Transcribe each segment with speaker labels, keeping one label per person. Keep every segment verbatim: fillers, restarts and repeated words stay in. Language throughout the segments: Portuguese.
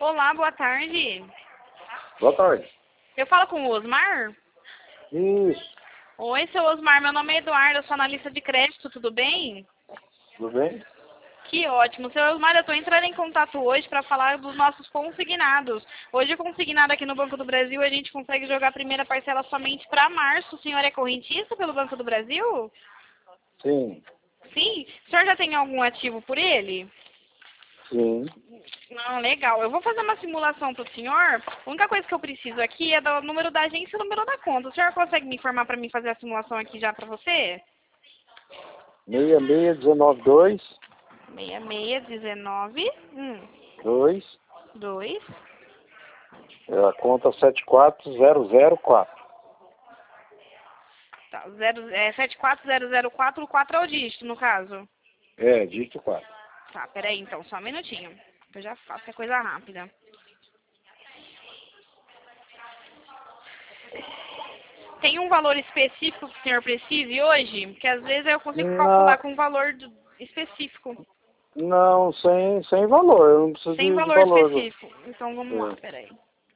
Speaker 1: Olá, boa tarde.
Speaker 2: Boa tarde.
Speaker 1: Eu falo com o Osmar?
Speaker 2: Isso.
Speaker 1: Oi, seu Osmar, meu nome é Eduardo, eu sou analista de crédito, tudo bem?
Speaker 2: Tudo bem?
Speaker 1: Que ótimo. Seu Osmar, eu estou entrando em contato hoje para falar dos nossos consignados. Hoje, o consignado aqui no Banco do Brasil, a gente consegue jogar a primeira parcela somente para março. O senhor é correntista pelo Banco do Brasil?
Speaker 2: Sim.
Speaker 1: Sim? O senhor já tem algum ativo por ele?
Speaker 2: Sim.
Speaker 1: Não, legal. Eu vou fazer uma simulação para o senhor. A única coisa que eu preciso aqui é do número da agência e o número da conta. O senhor consegue me informar para mim fazer a simulação aqui já para você?
Speaker 2: seis seis um nove dois.
Speaker 1: seis seis um nove. Um.
Speaker 2: dois.
Speaker 1: Dois.
Speaker 2: É a conta sete quatro zero zero quatro.
Speaker 1: Tá, zero, é, sete quatro zero zero quatro, o quatro é o dígito, no caso.
Speaker 2: É, dígito quatro.
Speaker 1: Tá, peraí então, só um minutinho. Que eu já faço, que é coisa rápida. Tem um valor específico que o senhor precise hoje? Porque às vezes eu consigo calcular
Speaker 2: Não,
Speaker 1: com um valor do- específico.
Speaker 2: não sem, sem valor. Eu não preciso
Speaker 1: Sem
Speaker 2: de, de
Speaker 1: valor
Speaker 2: valor. Não.
Speaker 1: específico. Então vamos lá,
Speaker 2: É.
Speaker 1: peraí.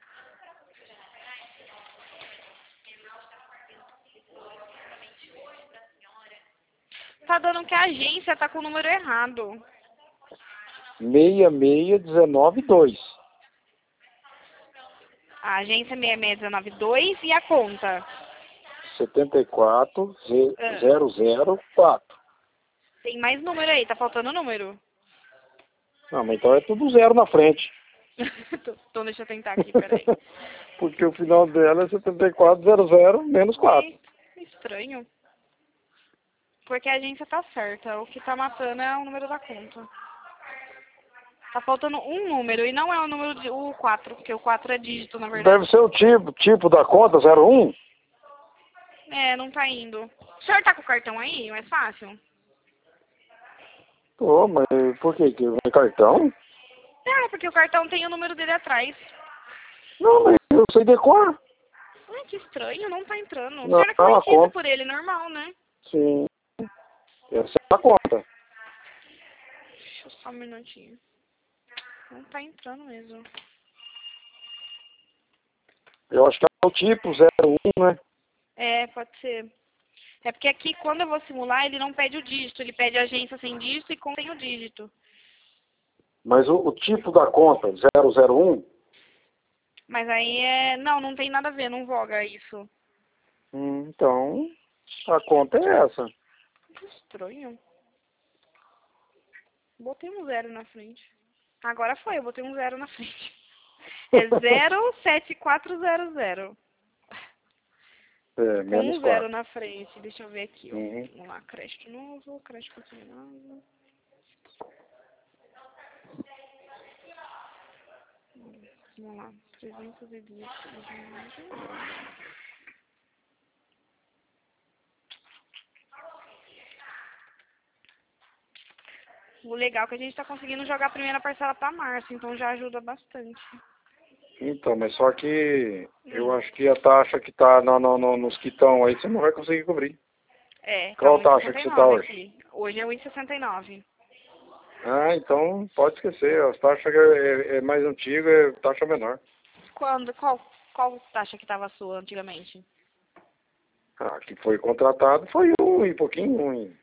Speaker 1: Tá dando que a agência tá com o número errado.
Speaker 2: seis seis um nove dois.
Speaker 1: A agência seis seis um nove dois e a conta?
Speaker 2: sete quatro
Speaker 1: Ah,
Speaker 2: zero zero quatro.
Speaker 1: tem mais número aí, tá faltando número.
Speaker 2: Não, mas então é tudo zero na frente.
Speaker 1: Então deixa eu tentar aqui, peraí.
Speaker 2: Porque o final dela é sete quatro zero zero menos quatro.
Speaker 1: Que estranho. Porque a agência tá certa. O que tá matando é o número da conta. Tá faltando um número e não é o número de o quatro, porque o quatro é dígito, na verdade.
Speaker 2: Deve ser o tipo, tipo da conta zero um.
Speaker 1: É, não tá indo. O senhor tá com o cartão aí? Mais fácil?
Speaker 2: Pô, mas por que? Que é cartão?
Speaker 1: É, porque o cartão tem o número dele atrás.
Speaker 2: Não, mas eu sei decor.
Speaker 1: Ai, que estranho, não tá entrando. O
Speaker 2: Não,
Speaker 1: senhor é
Speaker 2: a
Speaker 1: correntista
Speaker 2: conta.
Speaker 1: por ele, normal, né?
Speaker 2: Sim. Essa é a conta.
Speaker 1: Deixa eu só um minutinho. Não tá entrando mesmo.
Speaker 2: Eu acho que é o tipo zero um, né?
Speaker 1: É, pode ser. É porque aqui, quando eu vou simular, ele não pede o dígito. Ele pede agência sem dígito e contém o dígito.
Speaker 2: Mas o, o tipo da conta, zero zero um.
Speaker 1: Mas aí é... Não, não tem nada a ver, não voga isso.
Speaker 2: Hum, então, a conta é essa.
Speaker 1: Que estranho. Botei um zero na frente. Agora foi, eu botei um zero na frente. É zero sete quatro zero zero.
Speaker 2: É,
Speaker 1: Com
Speaker 2: menos
Speaker 1: um zero
Speaker 2: quatro.
Speaker 1: na frente. Deixa eu ver aqui, ó.
Speaker 2: Uhum.
Speaker 1: Vamos lá, crédito novo, crédito consignado. Vamos lá, trezentos e dois. O legal é que a gente tá conseguindo jogar a primeira parcela pra março, então já ajuda bastante.
Speaker 2: Então, mas só que eu
Speaker 1: Hum.
Speaker 2: acho que a taxa que tá no, no, no, nos quitão aí, você não vai conseguir cobrir.
Speaker 1: É, tá
Speaker 2: Qual taxa que você tá
Speaker 1: um e sessenta e nove
Speaker 2: hoje?
Speaker 1: aqui. Hoje é um e sessenta e nove.
Speaker 2: Ah, então pode esquecer. As taxas é, é, é mais antiga, é taxa menor.
Speaker 1: Quando? Qual, qual taxa que tava a sua antigamente?
Speaker 2: Ah, que foi contratado foi um e pouquinho, um e...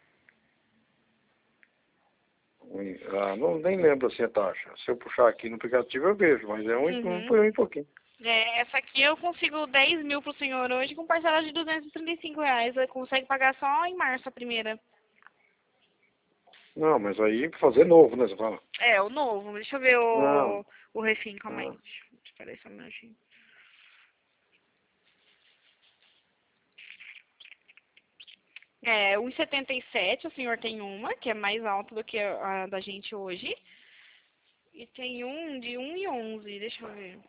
Speaker 2: um e- ah, não, nem lembro assim a taxa. Se eu puxar aqui no aplicativo eu vejo, mas é um, e- um,
Speaker 1: Uhum.
Speaker 2: foi um e pouquinho.
Speaker 1: É, essa aqui eu consigo dez mil pro senhor hoje com parcela de duzentos e trinta e cinco reais. Você consegue pagar só em março a primeira.
Speaker 2: Não, mas aí fazer novo, né? Você fala.
Speaker 1: É, o novo. Deixa eu ver
Speaker 2: Não.
Speaker 1: o, o refim, calma aí.
Speaker 2: Ah,
Speaker 1: Deixa eu esperar só um minutinho. É, um e setenta e sete, o senhor tem uma, que é mais alta do que a, a da gente hoje. E tem um de um e onze, deixa eu ver.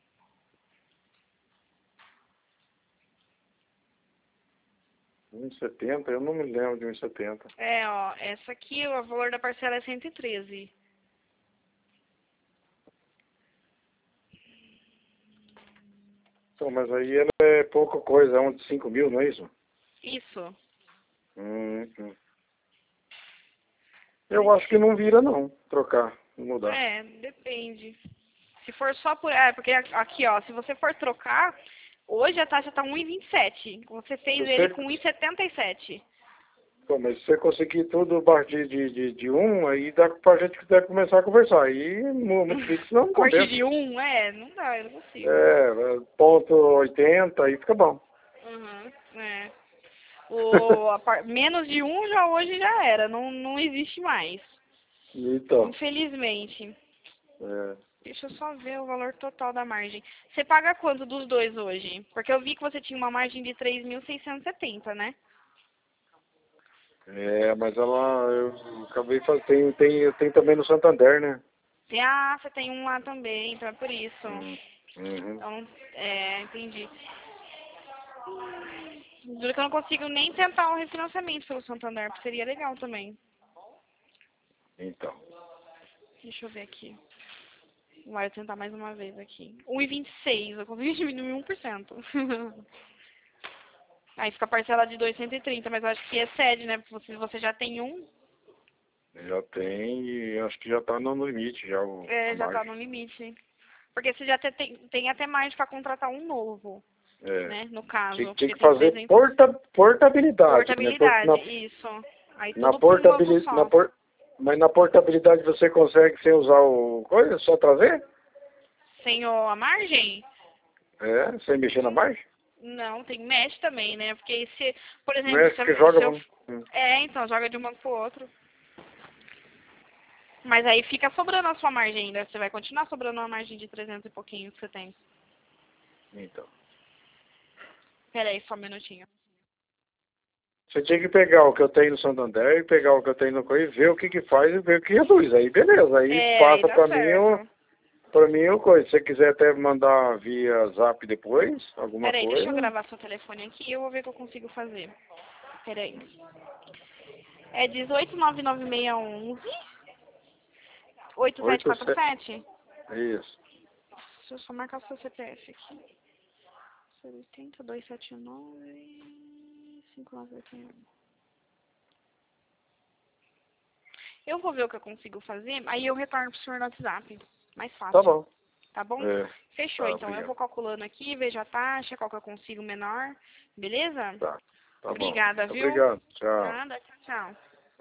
Speaker 2: um e setenta, eu não me lembro de um e setenta.
Speaker 1: É, ó, essa aqui, o valor da parcela é cento e treze.
Speaker 2: Então, mas aí ela é pouca coisa, é um de cinco mil, não é isso?
Speaker 1: Isso.
Speaker 2: Hum, hum. Eu acho que não vira não, trocar, mudar.
Speaker 1: É, depende. Se for só por... É, porque aqui, ó, se você for trocar, hoje a taxa tá um e vinte e sete. Você fez
Speaker 2: Se
Speaker 1: ele
Speaker 2: você-
Speaker 1: com um e setenta e sete.
Speaker 2: Pô, mas se você conseguir tudo a partir de, de, de um, aí dá pra gente quiser começar a conversar. Aí mu- multiplica, senão não
Speaker 1: A partir
Speaker 2: compensa.
Speaker 1: de um, é, não dá, eu não consigo.
Speaker 2: É, ponto oitenta, aí fica bom.
Speaker 1: Uhum, é. O, a par- menos de um já hoje já era, não, não existe mais.
Speaker 2: Então,
Speaker 1: Infelizmente.
Speaker 2: é,
Speaker 1: Deixa eu só ver o valor total da margem. Você paga quanto dos dois hoje? Porque eu vi que você tinha uma margem de três mil seiscentos e setenta, né?
Speaker 2: é, mas ela, eu acabei fazendo, tem, tem, eu tenho também no Santander, né?
Speaker 1: Tem- Ah, você tem um lá também, então é por isso.
Speaker 2: Hum, uhum.
Speaker 1: Então, é, entendi. Juro que eu não consigo nem tentar um refinanciamento pelo Santander, porque seria legal também.
Speaker 2: Então,
Speaker 1: Deixa eu ver aqui. Vai tentar mais uma vez aqui. um e vinte e seis, eu consegui diminuir um por cento. Aí fica a parcela de duzentos e trinta, mas eu acho que excede, né? Porque você, você já tem um,
Speaker 2: já tem e acho que já tá no limite, já o,
Speaker 1: é,
Speaker 2: a
Speaker 1: já tá
Speaker 2: margem.
Speaker 1: no limite. Porque você já te- tem, tem até mais para contratar um novo,
Speaker 2: É.
Speaker 1: né? No
Speaker 2: Tinha,
Speaker 1: caso.
Speaker 2: tinha
Speaker 1: Porque
Speaker 2: que
Speaker 1: tem
Speaker 2: fazer
Speaker 1: trezentos.
Speaker 2: porta, portabilidade, né? Por-
Speaker 1: Portabilidade,
Speaker 2: na,
Speaker 1: isso. Aí
Speaker 2: na
Speaker 1: tudo pra um banco
Speaker 2: portabilidade, na
Speaker 1: só.
Speaker 2: por, mas na portabilidade você consegue sem usar o coisa, só trazer?
Speaker 1: Sem o, a margem?
Speaker 2: É, sem mexer na margem?
Speaker 1: Não, tem mesh também, né? Porque se, por
Speaker 2: Não
Speaker 1: exemplo,
Speaker 2: é
Speaker 1: se
Speaker 2: que
Speaker 1: eu,
Speaker 2: joga,
Speaker 1: se eu...
Speaker 2: vamos. Hum.
Speaker 1: É, então, joga de um banco pro outro. Mas aí fica sobrando a sua margem ainda. Você vai continuar sobrando uma margem de trezentos e pouquinho que você tem.
Speaker 2: Então.
Speaker 1: Pera aí, só um minutinho.
Speaker 2: Você tinha que pegar o que eu tenho no Santander e pegar o que eu tenho no Coisa e ver o que que faz e ver o que reduz. Aí beleza, aí
Speaker 1: É, aí
Speaker 2: passa
Speaker 1: dá
Speaker 2: pra mim o,
Speaker 1: certo.
Speaker 2: pra mim o coisa. Se você quiser até mandar via zap depois, alguma
Speaker 1: Pera aí, deixa eu
Speaker 2: coisa.
Speaker 1: gravar seu telefone aqui e eu vou ver o que eu consigo fazer. Pera aí. É dezoito nove nove seis um um oito sete
Speaker 2: Oito,
Speaker 1: quatro
Speaker 2: se...
Speaker 1: sete?
Speaker 2: Isso.
Speaker 1: Deixa eu só marcar o seu C P F aqui. zero oitenta, dois sete nove, cinco nove oito um. Eu vou ver o que eu consigo fazer, aí eu retorno pro senhor no WhatsApp. Mais fácil.
Speaker 2: Tá bom.
Speaker 1: Tá bom?
Speaker 2: É.
Speaker 1: Fechou,
Speaker 2: Tá,
Speaker 1: então. Eu
Speaker 2: obrigado.
Speaker 1: vou calculando aqui, vejo a taxa, qual que eu consigo menor. Beleza?
Speaker 2: Tá. Tá bom.
Speaker 1: Obrigada, viu?
Speaker 2: Obrigado. Tchau.
Speaker 1: Nada, tchau, tchau.